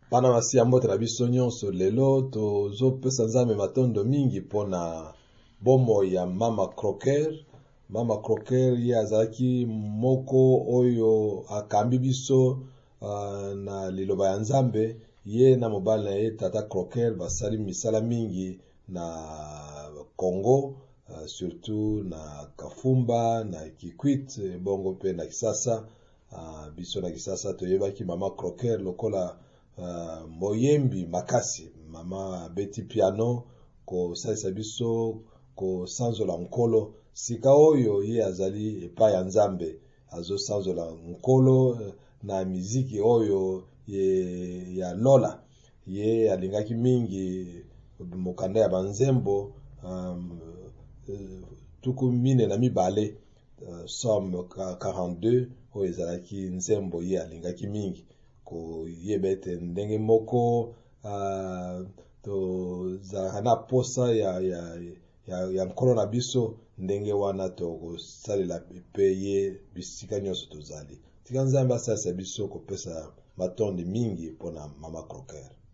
Pana masi ambote na biso nyonso lelo tozopesa nzambe matondo mingi pona bomo ya Mama Crocker. Mama Crocker ye azalaki moko oyo akambi biso na liloba ya nzambe. Ye na mobali na ye Tata Crocker basali misala mingi na Congo, surtout na Kafumba, na Kikwit, bongo pe na Kisasa. Biso na Kisasa toyebaki Mama Crocker lokola moyembi makasi. Mama beti piano ko salisa biso ko sanzola nkolo. Sika oyo ye azali epa ya nzambe azo sanzola nkolo na miziki oyo ya lola. Ye alingaki mingi mokanda ya banzembo tuku mine na mibale, Somme 42 oyo ezalaki nzembo ye alingaki mingi ko yebete ndenge moko to zahana posa ya nkolo na biso ndenge wana to kosalela pe ye bisika nyonso tozali. Tika nzambe asalisa biso kopesa matondi mingi pona Mama Crocker.